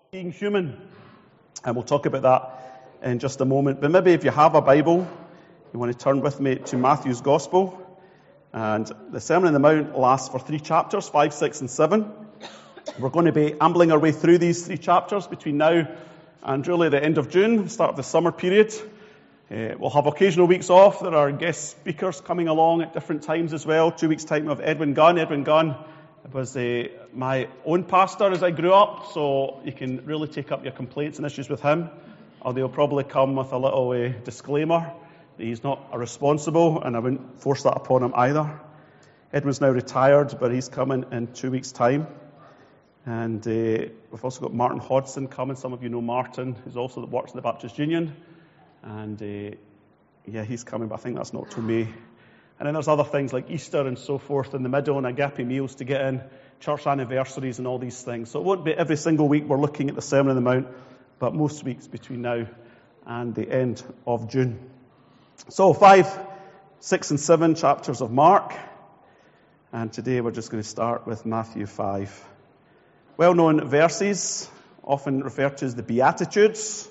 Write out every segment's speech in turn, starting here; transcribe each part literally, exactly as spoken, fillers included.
being human. And we'll talk about that in just a moment. But maybe if you have a Bible, you want to turn with me to Matthew's Gospel. And the Sermon on the Mount lasts for three chapters, five, six, and seven. We're going to be ambling our way through these three chapters between now and really the end of June, start of the summer period. Uh, we'll have occasional weeks off. There are guest speakers coming along at different times as well. Two weeks' time of Edwin Gunn. Edwin Gunn was uh, my own pastor as I grew up, so you can really take up your complaints and issues with him. Although he'll probably come with a little uh, disclaimer that he's not irresponsible, and I wouldn't force that upon him either. Edwin's now retired, but he's coming in two weeks' time. And uh, we've also got Martin Hodson coming. Some of you know Martin, who's also works in the Baptist Union. And uh, yeah, he's coming, but I think that's not till May. And then there's other things like Easter and so forth in the middle, and agape meals to get in, church anniversaries and all these things. So it won't be every single week we're looking at the Sermon on the Mount, but most weeks between now and the end of June. So five, six, and seven chapters of Mark. And today we're just going to start with Matthew five. Well-known verses, often referred to as the Beatitudes.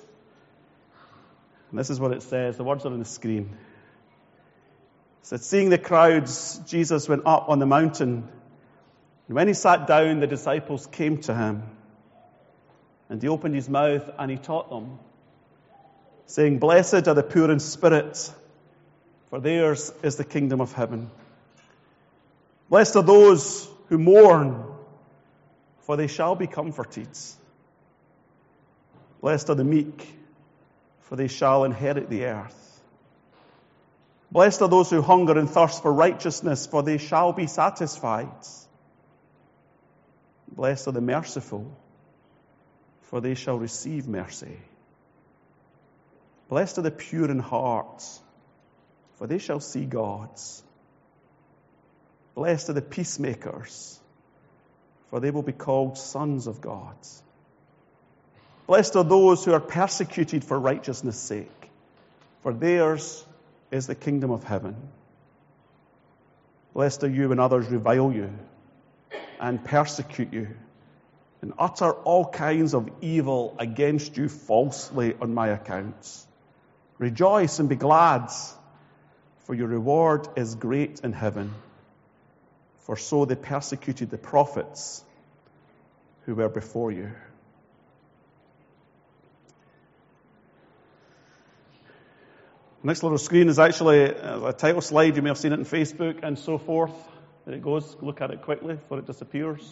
And this is what it says. The words are on the screen. It said, seeing the crowds, Jesus went up on the mountain. And when he sat down, the disciples came to him. And he opened his mouth and he taught them, saying, blessed are the poor in spirit, for theirs is the kingdom of heaven. Blessed are those who mourn, for they shall be comforted. Blessed are the meek, for they shall inherit the earth. Blessed are those who hunger and thirst for righteousness, for they shall be satisfied. Blessed are the merciful, for they shall receive mercy. Blessed are the pure in heart, for they shall see God. Blessed are the peacemakers, for they will be called sons of God. Blessed are those who are persecuted for righteousness' sake, for theirs is the kingdom of heaven. Blessed are you when others revile you and persecute you and utter all kinds of evil against you falsely on my account. Rejoice and be glad, for your reward is great in heaven. For so they persecuted the prophets who were before you. The next little screen is actually a title slide. You may have seen it on Facebook and so forth. There it goes. Look at it quickly before it disappears.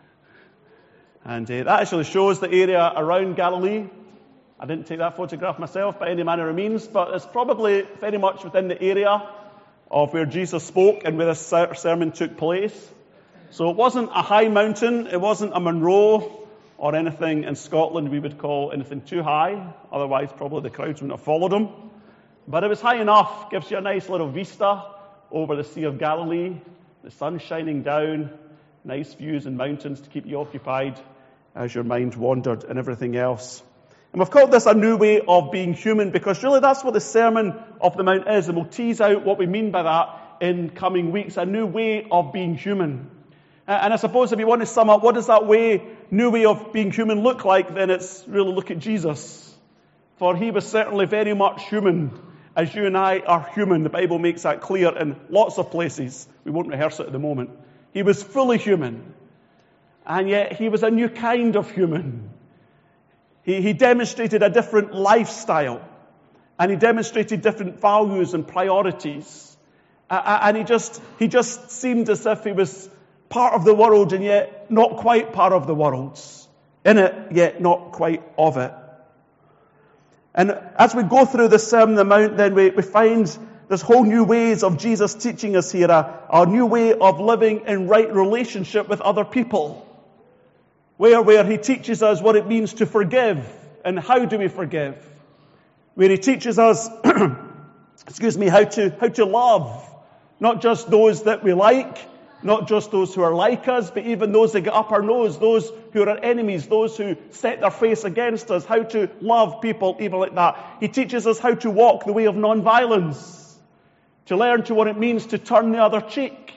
And uh, that actually shows the area around Galilee. I didn't take that photograph myself by any manner of means, but it's probably very much within the area of where Jesus spoke and where this sermon took place. So it wasn't a high mountain, it wasn't a Munro or anything in Scotland we would call anything too high, otherwise probably the crowds wouldn't have followed him. But it was high enough, gives you a nice little vista over the Sea of Galilee, the sun shining down, nice views and mountains to keep you occupied as your mind wandered and everything else. And we've called this a new way of being human because really that's what the Sermon of the Mount is, and we'll tease out what we mean by that in coming weeks, a new way of being human. And I suppose if you want to sum up what does that way, new way of being human look like, then it's really look at Jesus. For he was certainly very much human, as you and I are human. The Bible makes that clear in lots of places. We won't rehearse it at the moment. He was fully human, and yet he was a new kind of human. He, he demonstrated a different lifestyle, and he demonstrated different values and priorities. Uh, and he just, he just seemed as if he was part of the world and yet not quite part of the world. In it, yet not quite of it. And as we go through the Sermon on the Mount, then we, we find there's whole new ways of Jesus teaching us here, a, a new way of living in right relationship with other people. Where, where he teaches us what it means to forgive and how do we forgive. Where he teaches us, excuse me, how to, how to love. Not just those that we like, not just those who are like us, but even those that get up our nose, those who are our enemies, those who set their face against us, how to love people even like that. He teaches us how to walk the way of non-violence, to learn to what it means to turn the other cheek,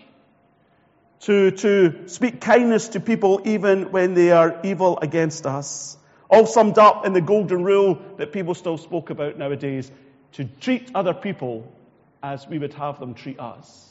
to, to speak kindness to people even when they are evil against us. all summed up in the golden rule that people still spoke about nowadays, to treat other people as we would have them treat us.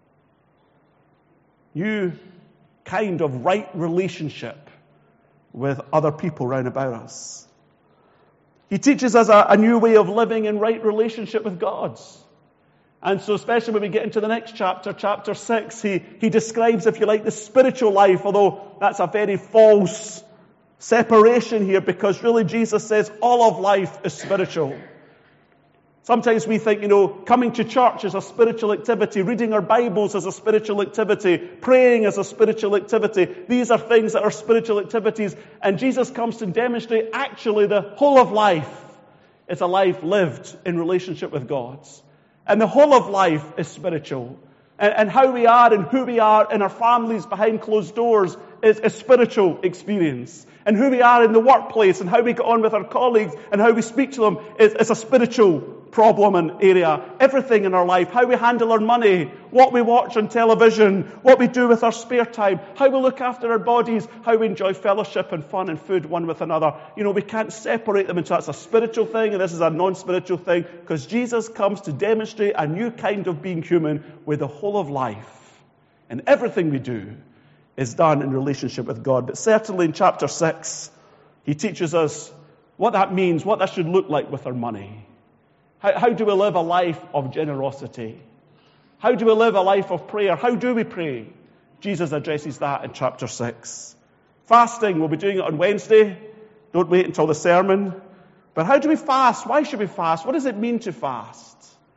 New kind of right relationship with other people round about us. He teaches us a, a new way of living in right relationship with God. And so especially when we get into the next chapter, chapter six, he, he describes, if you like, the spiritual life, although that's a very false separation here, because really Jesus says all of life is spiritual. Sometimes we think, you know, coming to church is a spiritual activity, reading our Bibles is a spiritual activity, praying is a spiritual activity. These are things that are spiritual activities, and Jesus comes to demonstrate actually the whole of life is a life lived in relationship with God. And the whole of life is spiritual. And, and how we are and who we are in our families behind closed doors is a spiritual experience. And who we are in the workplace and how we get on with our colleagues and how we speak to them is, is a spiritual problem and area. Everything in our life, how we handle our money, what we watch on television, what we do with our spare time, how we look after our bodies, how we enjoy fellowship and fun and food one with another. You know, we can't separate them into that's a spiritual thing and this is a non-spiritual thing, because Jesus comes to demonstrate a new kind of being human with the whole of life. And everything we do is done in relationship with God. But certainly in chapter six, he teaches us what that means, what that should look like with our money. How, how do we live a life of generosity? How do we live a life of prayer? How do we pray? Jesus addresses that in chapter six. Fasting, we'll be doing it on Wednesday. Don't wait until the sermon. But how do we fast? Why should we fast? What does it mean to fast?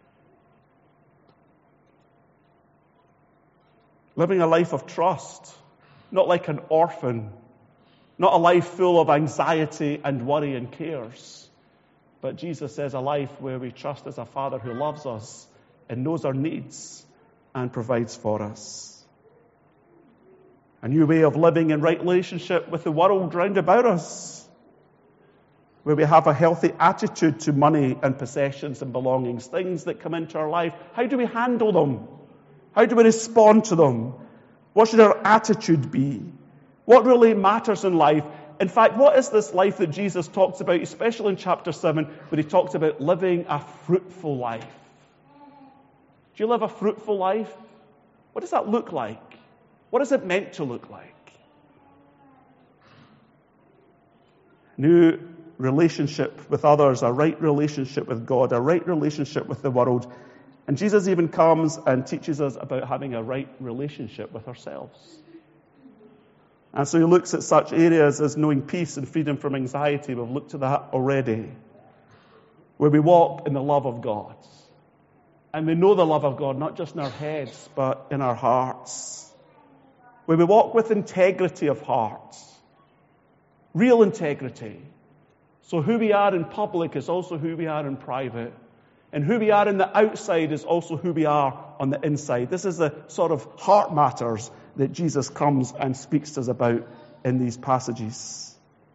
Living a life of trust, not like an orphan, not a life full of anxiety and worry and cares. But Jesus says a life where we trust as a Father who loves us and knows our needs and provides for us. A new way of living in right relationship with the world round about us, where we have a healthy attitude to money and possessions and belongings, things that come into our life. How do we handle them? How do we respond to them? What should our attitude be? What really matters in life? In fact, what is this life that Jesus talks about, especially in chapter seven, where he talks about living a fruitful life? Do you live a fruitful life? What does that look like? What is it meant to look like? New relationship with others, a right relationship with God, a right relationship with the world. And Jesus even comes and teaches us about having a right relationship with ourselves. And so he looks at such areas as knowing peace and freedom from anxiety. We've looked at that already. Where we walk in the love of God. And we know the love of God, not just in our heads, but in our hearts. Where we walk with integrity of heart. Real integrity. So who we are in public is also who we are in private. And who we are in the outside is also who we are on the inside. This is the sort of heart matters that Jesus comes and speaks to us about in these passages.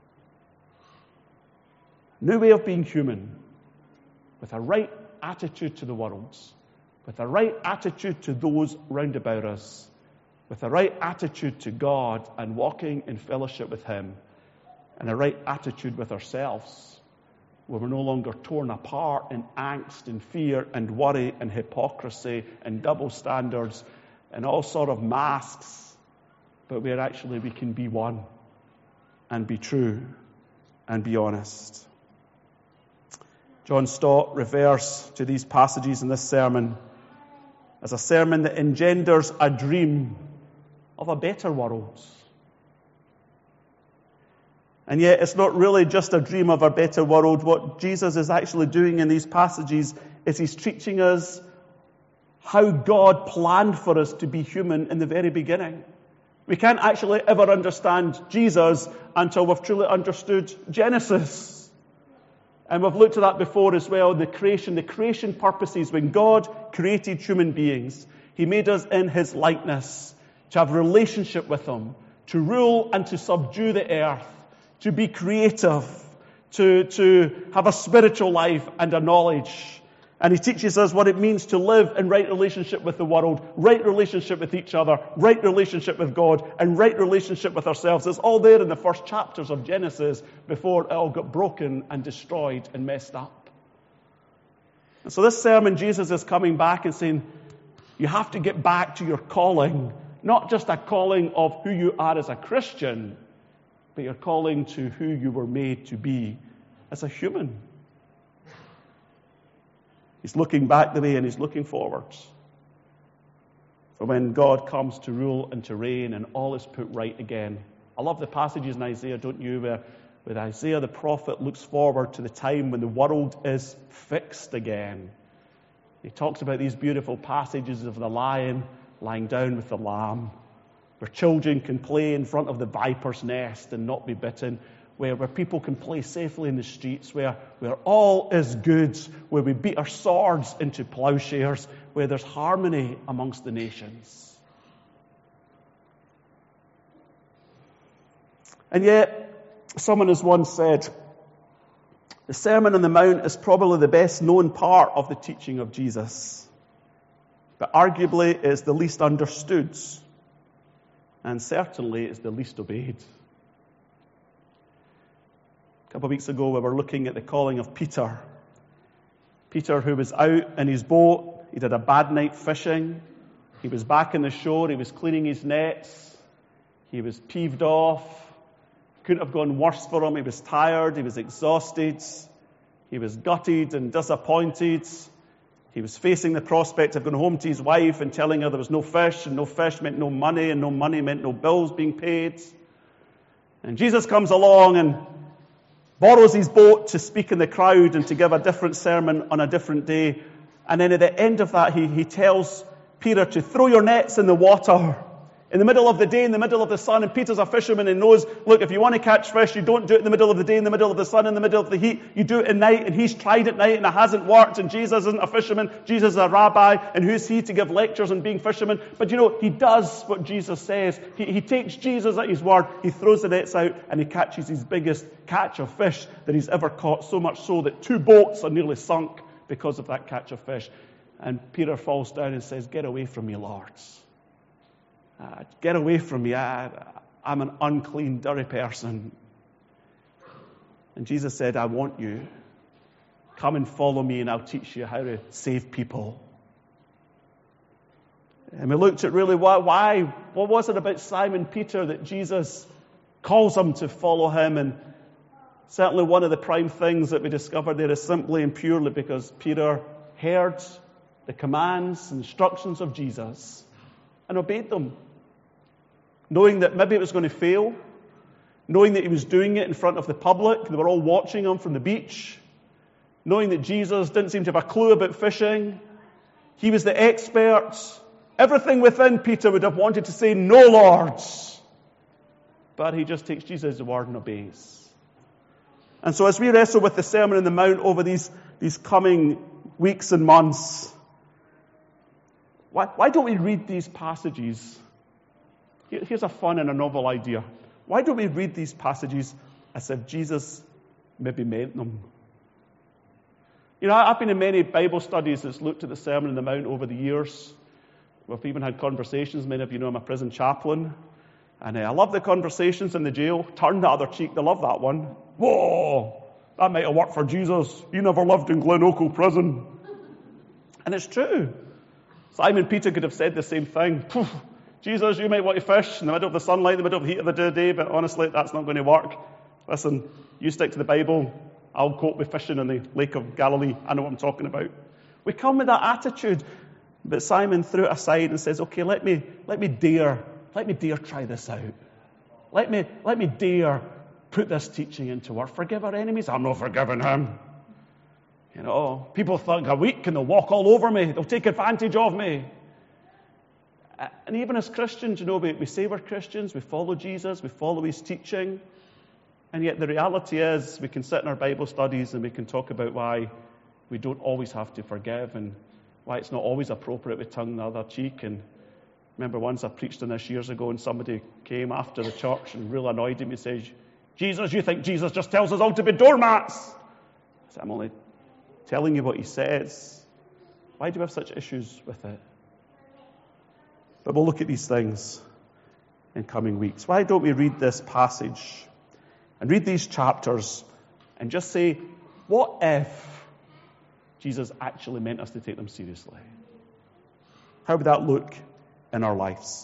New way of being human, with a right attitude to the world, with a right attitude to those round about us, with a right attitude to God and walking in fellowship with Him, and a right attitude with ourselves, where we're no longer torn apart in angst and fear and worry and hypocrisy and double standards and all sort of masks, but where actually we can be one and be true and be honest. John Stott refers to these passages in this sermon as a sermon that engenders a dream of a better world. And yet it's not really just a dream of a better world. What Jesus is actually doing in these passages is he's teaching us how God planned for us to be human in the very beginning. We can't actually ever understand Jesus until we've truly understood Genesis. And we've looked at that before as well, the creation, the creation purposes. When God created human beings, He made us in His likeness, to have a relationship with Him, to rule and to subdue the earth, to be creative, to, to have a spiritual life and a knowledge. And he teaches us what it means to live in right relationship with the world, right relationship with each other, right relationship with God, and right relationship with ourselves. It's all there in the first chapters of Genesis before it all got broken and destroyed and messed up. And so this sermon, Jesus is coming back and saying, you have to get back to your calling, not just a calling of who you are as a Christian, but your calling to who you were made to be as a human. He's looking back the way and he's looking forwards. For when God comes to rule and to reign and all is put right again. I love the passages in Isaiah, don't you, where, where Isaiah the prophet looks forward to the time when the world is fixed again. He talks about these beautiful passages of the lion lying down with the lamb, where children can play in front of the viper's nest and not be bitten, Where, where people can play safely in the streets, where, where all is good, where we beat our swords into plowshares, where there's harmony amongst the nations. And yet, someone has once said, the Sermon on the Mount is probably the best known part of the teaching of Jesus, but arguably is the least understood, and certainly is the least obeyed. A couple of weeks ago, we were looking at the calling of Peter. Peter, who was out in his boat, he did a bad night fishing. He was back on the shore, he was cleaning his nets. He was peeved off. Couldn't have gone worse for him. He was tired, he was exhausted. He was gutted and disappointed. He was facing the prospect of going home to his wife and telling her there was no fish, and no fish meant no money, and no money meant no bills being paid. And Jesus comes along and borrows his boat to speak in the crowd and to give a different sermon on a different day. And then at the end of that, he, he tells Peter to throw your nets in the water in the middle of the day, in the middle of the sun. And Peter's a fisherman and knows, look, if you want to catch fish, you don't do it in the middle of the day, in the middle of the sun, in the middle of the heat. You do it at night. And he's tried at night and it hasn't worked. And Jesus isn't a fisherman. Jesus is a rabbi. And who's he to give lectures on being fisherman? But you know, he does what Jesus says. He, he takes Jesus at his word. He throws the nets out and he catches his biggest catch of fish that he's ever caught. So much so that two boats are nearly sunk because of that catch of fish. And Peter falls down and says, get away from me, Lord. Uh, get away from me. I, I'm an unclean, dirty person. And Jesus said, I want you. Come and follow me and I'll teach you how to save people. And we looked at really why, why, what was it about Simon Peter that Jesus calls him to follow him? And certainly one of the prime things that we discovered there is simply and purely because Peter heard the commands and instructions of Jesus and obeyed them. Knowing that maybe it was going to fail, knowing that he was doing it in front of the public, they were all watching him from the beach, knowing that Jesus didn't seem to have a clue about fishing, he was the expert. Everything within Peter would have wanted to say, no, Lord. But he just takes Jesus' word and obeys. And so as we wrestle with the Sermon on the Mount over these, these coming weeks and months, why, why don't we read these passages? Here's a fun and a novel idea. Why don't we read these passages as if Jesus maybe meant them? You know, I've been in many Bible studies that's looked at the Sermon on the Mount over the years. We've even had conversations. Many of you know I'm a prison chaplain. And uh, I love the conversations in the jail. Turn the other cheek. They love that one. Whoa, that might have worked for Jesus. He never lived in Glen Oakle prison. And it's true. Simon Peter could have said the same thing. Jesus, you might want to fish in the middle of the sunlight, in the middle of the heat of the day, but honestly, that's not going to work. Listen, you stick to the Bible. I'll cope with fishing in the Lake of Galilee. I know what I'm talking about. We come with that attitude. But Simon threw it aside and says, okay, let me, let me dare, let me dare try this out. Let me, let me dare put this teaching into work. Forgive our enemies. I'm not forgiving him. You know, people think I'm weak and they'll walk all over me. They'll take advantage of me. And even as Christians, you know, we, we say we're Christians, we follow Jesus, we follow his teaching, and yet the reality is we can sit in our Bible studies and we can talk about why we don't always have to forgive and why it's not always appropriate to tongue the other cheek. And remember once I preached on this years ago and somebody came after the church and really annoyed him and says, Jesus, you think Jesus just tells us all to be doormats? I said, I'm only telling you what he says. Why do we have such issues with it? But we'll look at these things in coming weeks. Why don't we read this passage and read these chapters and just say, what if Jesus actually meant us to take them seriously? How would that look in our lives?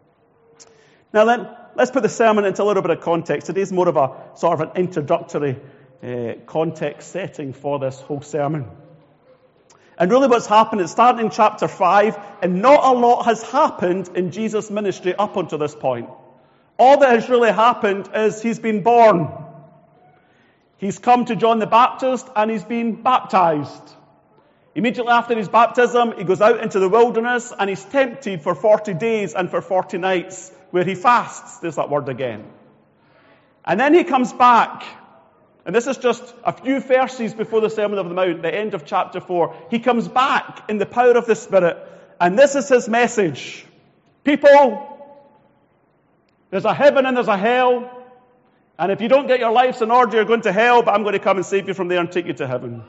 Now then, let's put the sermon into a little bit of context. Today's more of a sort of an introductory uh, context setting for this whole sermon. And really what's happened, it's starting in chapter five, and not a lot has happened in Jesus' ministry up until this point. All that has really happened is he's been born. He's come to John the Baptist and he's been baptized. Immediately after his baptism, he goes out into the wilderness and he's tempted for forty days and for forty nights, where he fasts. There's that word again. And then he comes back. And this is just a few verses before the Sermon on the Mount, the end of chapter four. He comes back in the power of the Spirit. And this is his message. People, there's a heaven and there's a hell. And if you don't get your lives in order, you're going to hell. But I'm going to come and save you from there and take you to heaven.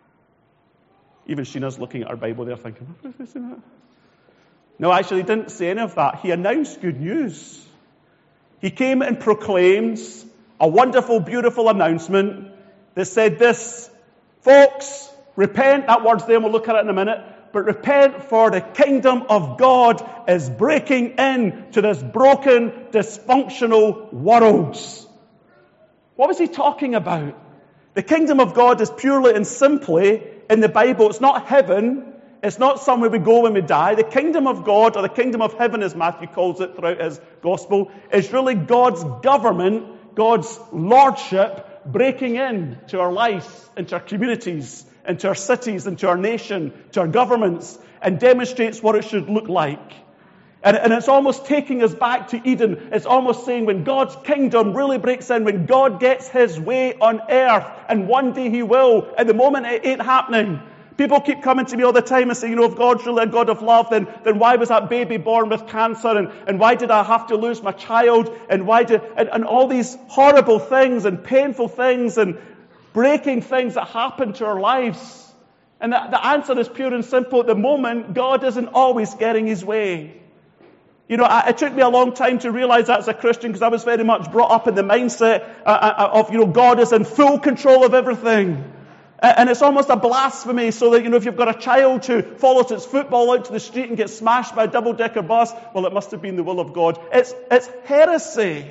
Even Sheena's looking at her Bible there thinking, what is this? No, actually, he didn't say any of that. He announced good news. He came and proclaimed a wonderful, beautiful announcement that said this, folks, repent. That word's there, and we'll look at it in a minute. But repent, for the kingdom of God is breaking into this broken, dysfunctional world. What was he talking about? The kingdom of God is purely and simply, in the Bible, it's not heaven. It's not somewhere we go when we die. The kingdom of God, or the kingdom of heaven as Matthew calls it throughout his gospel, is really God's government, God's lordship breaking in to our lives, into our communities, into our cities, into our nation, to our governments, and demonstrates what it should look like. And, and it's almost taking us back to Eden. It's almost saying when God's kingdom really breaks in, when God gets his way on earth, and one day he will. At the moment it ain't happening. People keep coming to me all the time and saying, you know, if God's really a God of love, then, then why was that baby born with cancer? And, and why did I have to lose my child? And why did, and, and all these horrible things and painful things and breaking things that happen to our lives. And the, the answer is pure and simple. At the moment, God isn't always getting his way. You know, I, it took me a long time to realize that as a Christian, because I was very much brought up in the mindset uh, of, you know, God is in full control of everything. And it's almost a blasphemy, so that, you know, if you've got a child who follows its football out to the street and gets smashed by a double-decker bus, well, it must have been the will of God. It's, it's heresy.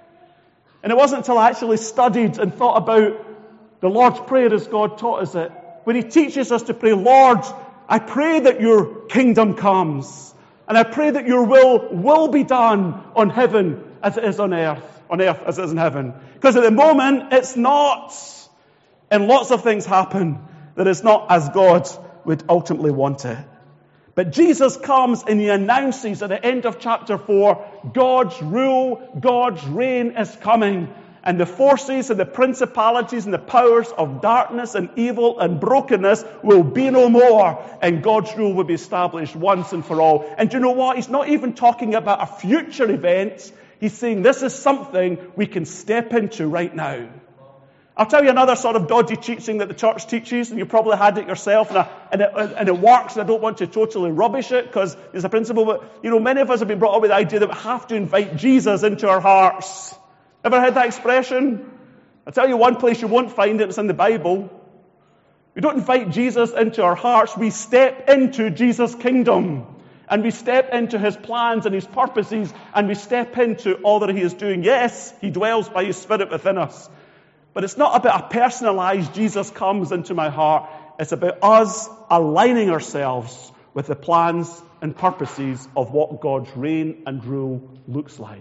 And it wasn't until I actually studied and thought about the Lord's Prayer as God taught us it, when he teaches us to pray, Lord, I pray that your kingdom comes. And I pray that your will will be done on heaven as it is on earth, on earth as it is in heaven. Because at the moment, it's not. And lots of things happen that is not as God would ultimately want it. But Jesus comes and he announces at the end of chapter four, God's rule, God's reign is coming. And the forces and the principalities and the powers of darkness and evil and brokenness will be no more. And God's rule will be established once and for all. And you know what? He's not even talking about a future event. He's saying this is something we can step into right now. I'll tell you another sort of dodgy teaching that the church teaches, and you probably had it yourself, and, I, and, it, and it works, and I don't want to totally rubbish it, because there's a principle, but, you know, many of us have been brought up with the idea that we have to invite Jesus into our hearts. Ever heard that expression? I'll tell you one place you won't find it, it's in the Bible. We don't invite Jesus into our hearts, we step into Jesus' kingdom. And we step into his plans and his purposes, and we step into all that he is doing. Yes, he dwells by his Spirit within us. But it's not about a personalized Jesus comes into my heart. It's about us aligning ourselves with the plans and purposes of what God's reign and rule looks like.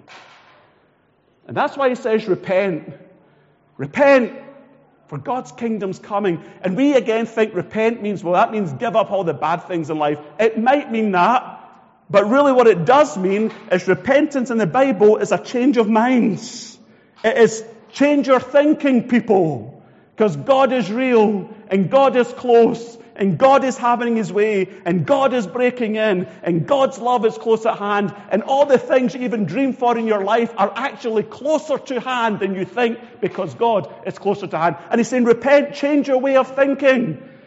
And that's why he says repent. Repent, for God's kingdom's coming. And we again think repent means, well, that means give up all the bad things in life. It might mean that. But really what it does mean is repentance in the Bible is a change of minds. It is change your thinking, people. Because God is real, and God is close, and God is having his way, and God is breaking in, and God's love is close at hand, and all the things you even dream for in your life are actually closer to hand than you think, because God is closer to hand. And he's saying, repent, change your way of thinking.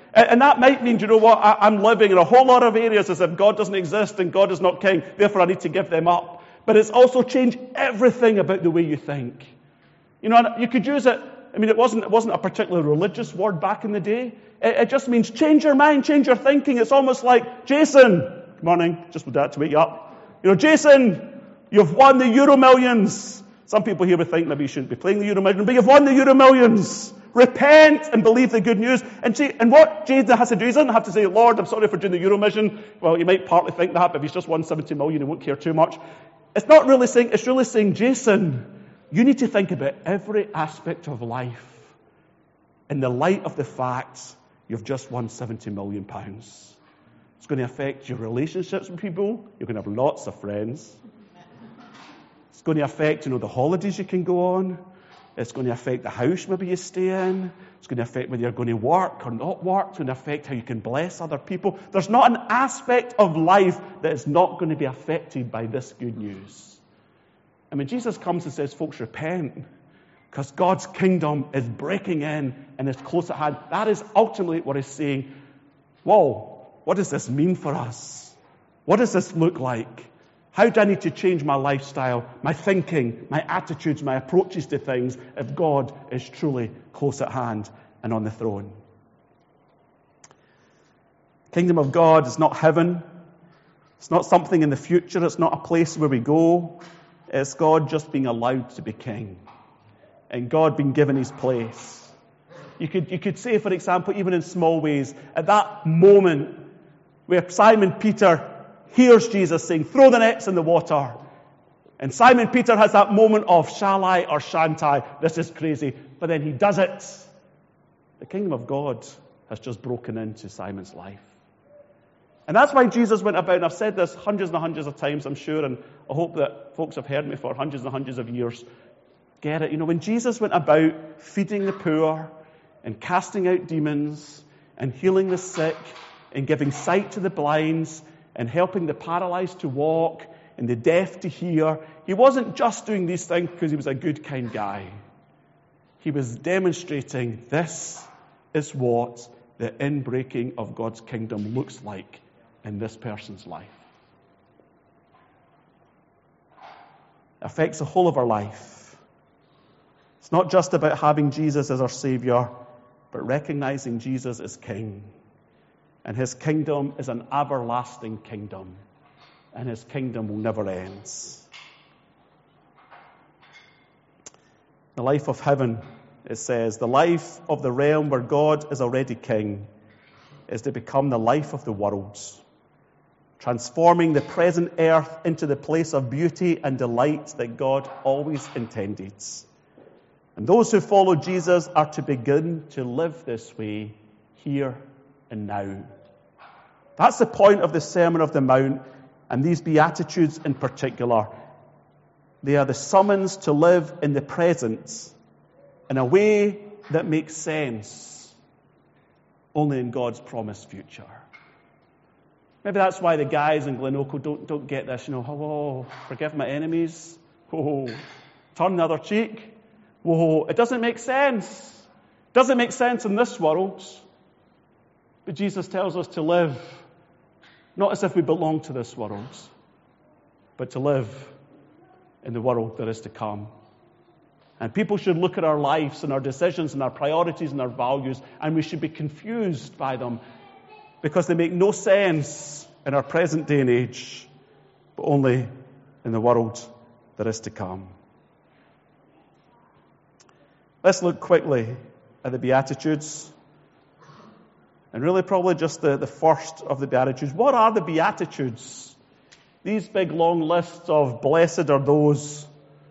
And, and that might mean, do you know what, I, I'm living in a whole lot of areas as if God doesn't exist and God is not king, therefore I need to give them up. But it's also changed everything about the way you think. You know, you could use it, I mean, it wasn't, it wasn't a particularly religious word back in the day. It, it just means change your mind, change your thinking. It's almost like, Jason, good morning, just with that to wake you up. You know, Jason, you've won the Euro Millions. Some people here would think maybe you shouldn't be playing the Euro Millions, but you've won the Euro Millions. Repent and believe the good news. And see, and what Jason has to do, he doesn't have to say, Lord, I'm sorry for doing the Eurovision. Well, you might partly think that, but if he's just won seventy million, he won't care too much. It's not really saying, it's really saying, Jason, you need to think about every aspect of life in the light of the fact you've just won seventy million pounds. It's going to affect your relationships with people. You're going to have lots of friends. It's going to affect, you know, the holidays you can go on. It's going to affect the house maybe you stay in. It's going to affect whether you're going to work or not work. It's going to affect how you can bless other people. There's not an aspect of life that is not going to be affected by this good news. I mean, Jesus comes and says, folks, repent, because God's kingdom is breaking in and is close at hand. That is ultimately what he's saying. Whoa, what does this mean for us? What does this look like? How do I need to change my lifestyle, my thinking, my attitudes, my approaches to things if God is truly close at hand and on the throne? The kingdom of God is not heaven. It's not something in the future. It's not a place where we go. It's God just being allowed to be king and God being given his place. You could, you could say, for example, even in small ways, at that moment where Simon Peter hears Jesus saying, throw the nets in the water. And Simon Peter has that moment of, shall I or shan't I? This is crazy. But then he does it. The kingdom of God has just broken into Simon's life. And that's why Jesus went about, and I've said this hundreds and hundreds of times, I'm sure, and I hope that folks have heard me for hundreds and hundreds of years. Get it? You know, when Jesus went about feeding the poor and casting out demons and healing the sick and giving sight to the blind and helping the paralyzed to walk and the deaf to hear, he wasn't just doing these things because he was a good, kind guy. He was demonstrating this is what the inbreaking of God's kingdom looks like in this person's life. It affects the whole of our life. It's not just about having Jesus as our Savior, but recognizing Jesus as King. And his kingdom is an everlasting kingdom. And his kingdom will never end. The life of heaven, it says, the life of the realm where God is already king, is to become the life of the world, transforming the present earth into the place of beauty and delight that God always intended. And those who follow Jesus are to begin to live this way here and now. That's the point of the Sermon of the Mount, and these Beatitudes in particular. They are the summons to live in the present in a way that makes sense only in God's promised future. Maybe that's why the guys in Glenorchy don't, don't get this, you know, oh, forgive my enemies, oh, turn the other cheek. Whoa, it doesn't make sense. It doesn't make sense in this world. But Jesus tells us to live not as if we belong to this world, but to live in the world that is to come. And people should look at our lives and our decisions and our priorities and our values, and we should be confused by them because they make no sense in our present day and age, but only in the world that is to come. Let's look quickly at the Beatitudes. And really probably just the, the first of the Beatitudes. What are the Beatitudes? These big long lists of blessed are those.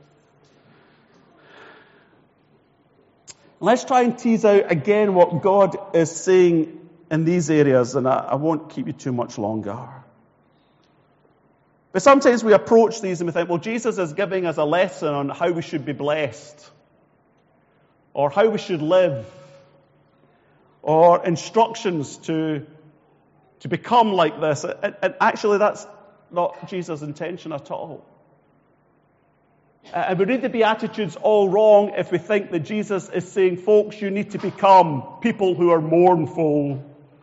Let's try and tease out again what God is saying in these areas, and I, I won't keep you too much longer. But sometimes we approach these and we think, well, Jesus is giving us a lesson on how we should be blessed, or how we should live, or instructions to, to become like this. And, and actually, that's not Jesus' intention at all. And we read the Beatitudes all wrong if we think that Jesus is saying, folks, you need to become people who are mournful,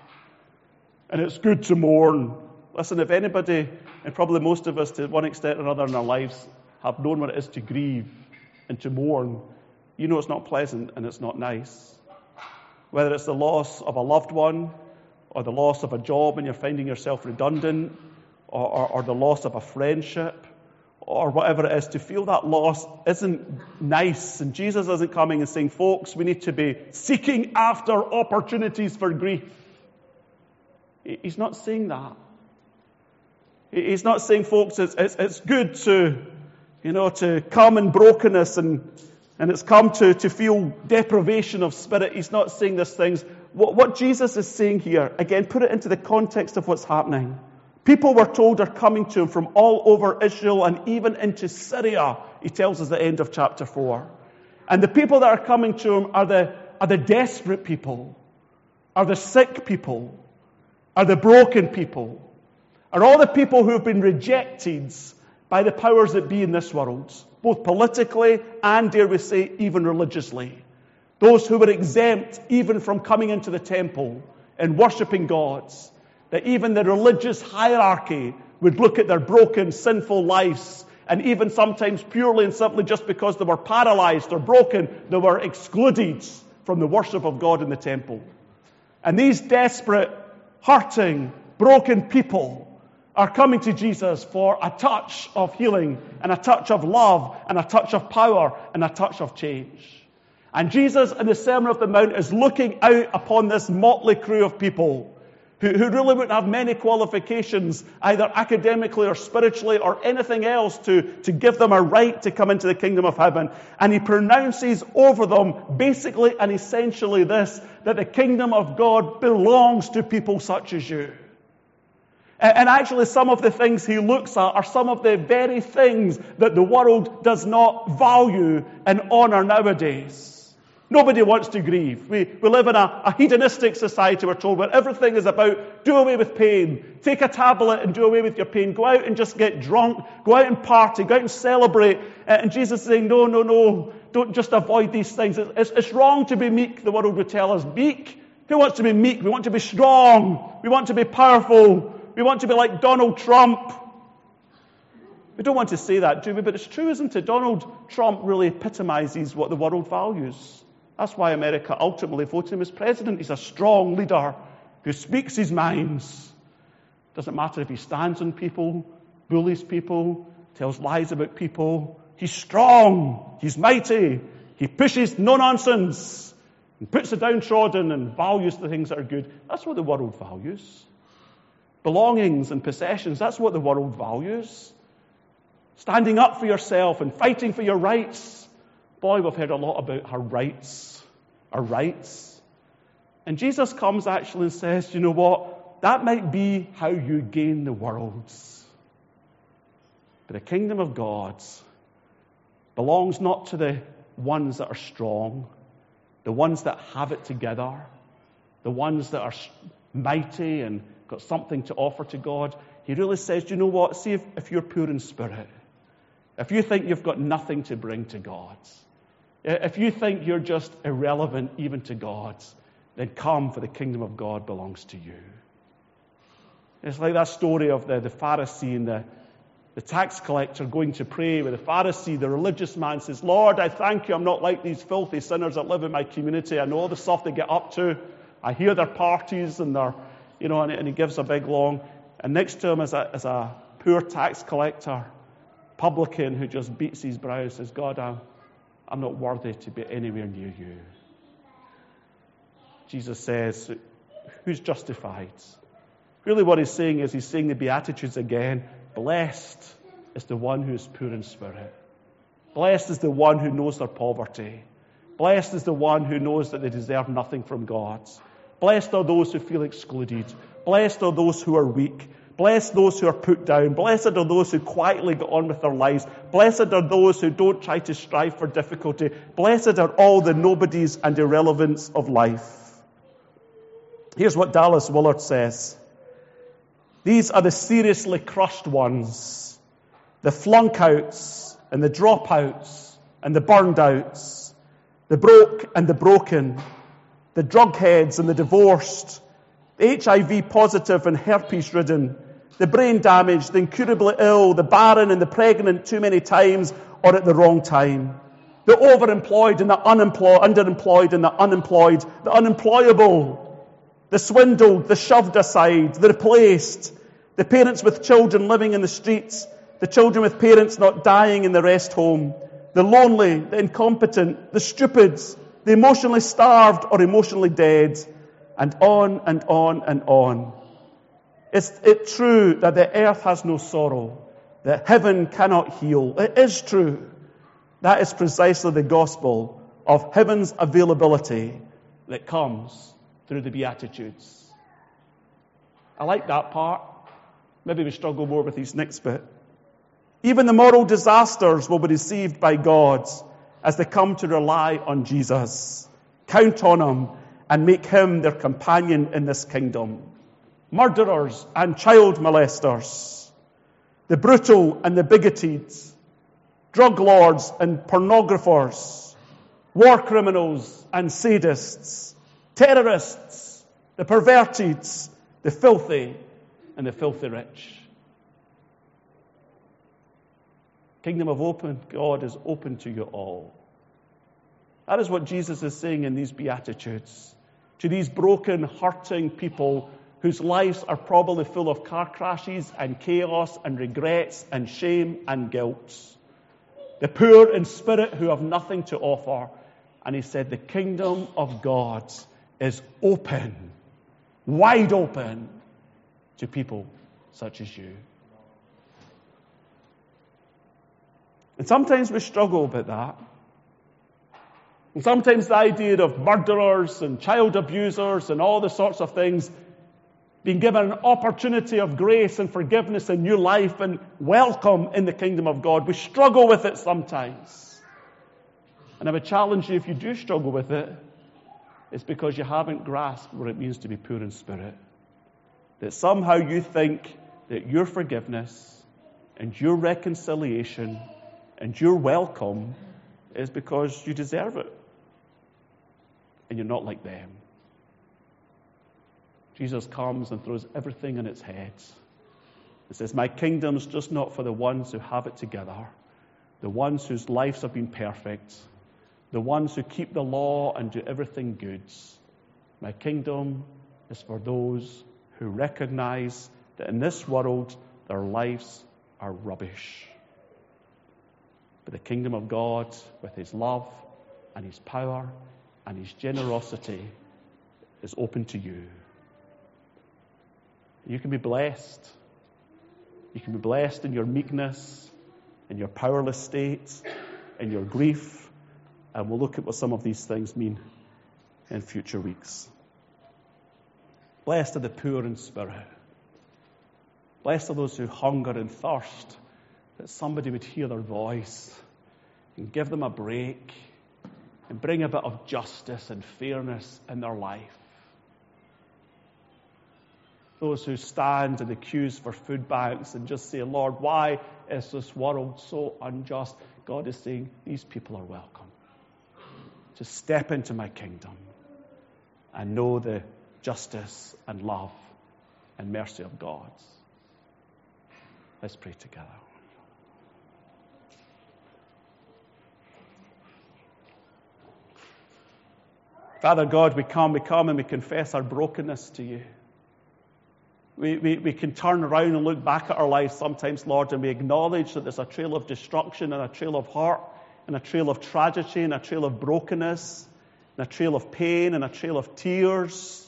and it's good to mourn. Listen, if anybody, and probably most of us to one extent or another in our lives, have known what it is to grieve and to mourn, you know it's not pleasant and it's not nice. Whether it's the loss of a loved one, or the loss of a job and you're finding yourself redundant, or, or, or the loss of a friendship, or whatever it is, to feel that loss isn't nice. And Jesus isn't coming and saying, folks, we need to be seeking after opportunities for grief. He's not saying that. He's not saying, folks, it's, it's, it's good to, you know, to come in brokenness and, and it's come to, to feel deprivation of spirit. He's not saying these things. What, what Jesus is saying here, again, put it into the context of what's happening. People, we're told, are coming to him from all over Israel and even into Syria, he tells us at the end of chapter four. And the people that are coming to him are the, are the desperate people, are the sick people, are the broken people, are all the people who have been rejected by the powers that be in this world, both politically and, dare we say, even religiously. Those who were exempt even from coming into the temple and worshipping gods. That even the religious hierarchy would look at their broken, sinful lives, and even sometimes purely and simply just because they were paralyzed or broken, they were excluded from the worship of God in the temple. And these desperate, hurting, broken people are coming to Jesus for a touch of healing, and a touch of love, and a touch of power, and a touch of change. And Jesus in the Sermon on the Mount is looking out upon this motley crew of people who, who really wouldn't have many qualifications, either academically or spiritually or anything else, to, to give them a right to come into the kingdom of heaven. And he pronounces over them basically and essentially this, that the kingdom of God belongs to people such as you. And actually some of the things he looks at are some of the very things that the world does not value and honor nowadays. Nobody wants to grieve. We, we live in a, a hedonistic society, we're told, where everything is about do away with pain. Take a tablet and do away with your pain. Go out and just get drunk. Go out and party. Go out and celebrate. And Jesus is saying, no, no, no. Don't just avoid these things. It's, it's wrong to be meek, the world would tell us. Meek? Who wants to be meek? We want to be strong. We want to be powerful. We want to be like Donald Trump. We don't want to say that, do we? But it's true, isn't it? Donald Trump really epitomizes what the world values. That's why America ultimately voted him as president. He's a strong leader who speaks his mind. Doesn't matter if he stands on people, bullies people, tells lies about people. He's strong. He's mighty. He pushes no nonsense and puts the downtrodden and values the things that are good. That's what the world values. Belongings and possessions, that's what the world values. Standing up for yourself and fighting for your rights. Boy, we've heard a lot about our rights, our rights. And Jesus comes actually and says, you know what? That might be how you gain the world. But the kingdom of God belongs not to the ones that are strong, the ones that have it together, the ones that are mighty and got something to offer to God. He really says, you know what? See if, if you're poor in spirit, if you think you've got nothing to bring to God, if you think you're just irrelevant even to God, then come, for the kingdom of God belongs to you. It's like that story of the, the Pharisee and the, the tax collector going to pray, where the Pharisee, the religious man, says, Lord, I thank you I'm not like these filthy sinners that live in my community. I know all the stuff they get up to. I hear their parties and their, you know, and, and he gives a big long. And next to him is a, is a poor tax collector, publican, who just beats his brow and says, God, I'm I'm not worthy to be anywhere near you. Jesus says, who's justified? Really what he's saying is, he's saying the Beatitudes again. Blessed is the one who is poor in spirit. Blessed is the one who knows their poverty. Blessed is the one who knows that they deserve nothing from God. Blessed are those who feel excluded. Blessed are those who are weak. Blessed those who are put down. Blessed are those who quietly go on with their lives. Blessed are those who don't try to strive for difficulty. Blessed are all the nobodies and irrelevance of life. Here's what Dallas Willard says. These are the seriously crushed ones, the flunk-outs and the dropouts and the burned-outs, the broke and the broken, the drug heads and the divorced, the H I V positive and herpes ridden, the brain damaged, the incurably ill, the barren and the pregnant too many times or at the wrong time, the overemployed and the unemployed, underemployed and the unemployed, the unemployable, the swindled, the shoved aside, the replaced, the parents with children living in the streets, the children with parents not dying in the rest home, the lonely, the incompetent, the stupid, the emotionally starved or emotionally dead, and on and on and on. Is it true that the earth has no sorrow, that heaven cannot heal? It is true. That is precisely the gospel of heaven's availability that comes through the Beatitudes. I like that part. Maybe we struggle more with these next bit. Even the moral disasters will be received by God as they come to rely on Jesus, count on Him, and make Him their companion in this kingdom. Murderers and child molesters, the brutal and the bigoted, drug lords and pornographers, war criminals and sadists, terrorists, the perverted, the filthy, and the filthy rich. Kingdom of open, God is open to you all. That is what Jesus is saying in these Beatitudes to these broken, hurting people whose lives are probably full of car crashes and chaos and regrets and shame and guilt. The poor in spirit who have nothing to offer. And He said, the kingdom of God is open, wide open to people such as you. And sometimes we struggle with that. And sometimes the idea of murderers and child abusers and all the sorts of things being given an opportunity of grace and forgiveness and new life and welcome in the kingdom of God. We struggle with it sometimes. And I would challenge you, if you do struggle with it, it's because you haven't grasped what it means to be poor in spirit. That somehow you think that your forgiveness and your reconciliation and your welcome is because you deserve it. And you're not like them. Jesus comes and throws everything on its head. It says, my kingdom's just not for the ones who have it together, the ones whose lives have been perfect, the ones who keep the law and do everything good. My kingdom is for those who recognize that in this world their lives are rubbish. But the kingdom of God, with His love and His power and His generosity, is open to you. You can be blessed. You can be blessed in your meekness, in your powerless state, in your grief. And we'll look at what some of these things mean in future weeks. Blessed are the poor in spirit. Blessed are those who hunger and thirst, that somebody would hear their voice and give them a break and bring a bit of justice and fairness in their life. Those who stand in the queues for food banks and just say, Lord, why is this world so unjust? God is saying, these people are welcome to step into my kingdom and know the justice and love and mercy of God. Let's pray together. Father God, we come, we come and we confess our brokenness to you. We, we, we can turn around and look back at our lives sometimes, Lord, and we acknowledge that there's a trail of destruction and a trail of hurt and a trail of tragedy and a trail of brokenness and a trail of pain and a trail of tears.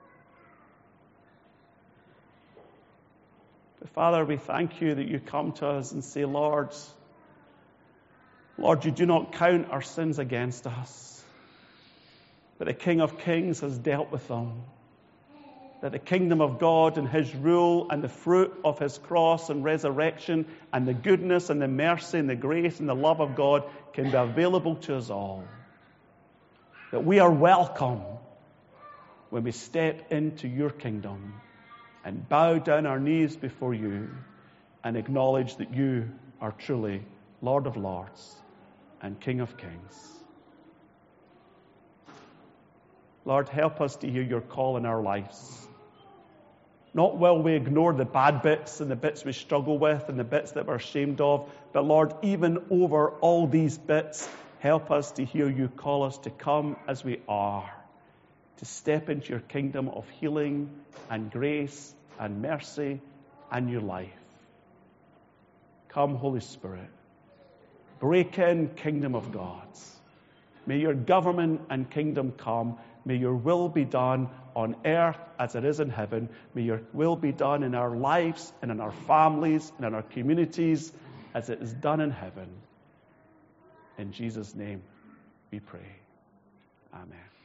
But Father, we thank you that you come to us and say, Lord, Lord, you do not count our sins against us. But the King of Kings has dealt with them. That the kingdom of God and His rule and the fruit of His cross and resurrection and the goodness and the mercy and the grace and the love of God can be available to us all. That we are welcome when we step into your kingdom and bow down our knees before you and acknowledge that you are truly Lord of Lords and King of Kings. Lord, help us to hear your call in our lives. Not while we ignore the bad bits and the bits we struggle with and the bits that we're ashamed of, but Lord, even over all these bits, help us to hear you call us to come as we are, to step into your kingdom of healing and grace and mercy and your life. Come, Holy Spirit. Break in, kingdom of God. May your government and kingdom come. May your will be done on earth as it is in heaven. May your will be done in our lives and in our families and in our communities as it is done in heaven. In Jesus' name we pray. Amen.